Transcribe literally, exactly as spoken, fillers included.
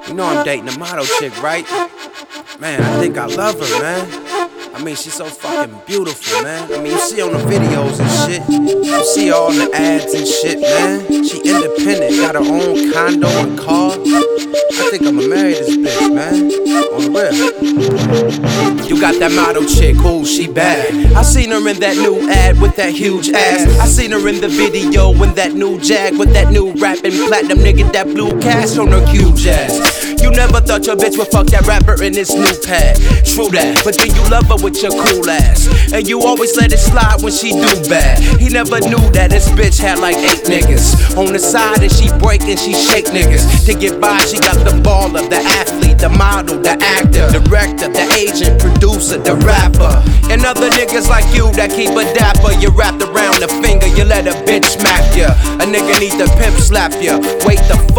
You know I'm dating a model chick, right? Man, I think I love her, man. I mean, she's so fucking beautiful, man. I mean, you see on the videos and shit. You see all the ads and shit, man. She independent, got her own condo and car. I think I'ma marry this bitch, man. On the real. You got that model chick, ooh, she bad. I seen her in that new ad with that huge ass. I seen her in the video in that new Jag with that new rapping platinum nigga, that blue cash on her huge ass. You never thought your bitch would fuck that rapper in this new pad. True that, but then you love her with your cool ass. And you always let it slide when she do bad. He never knew that this bitch had like eight niggas on the side, and she break and she shake niggas. To get by, she got the baller, the athlete, the model, the actor, director, the agent, producer, the rapper. And other niggas like you that keep a dapper. You wrapped around the finger, you let a bitch smack ya. A nigga need the pimp slap ya. Wait the fuck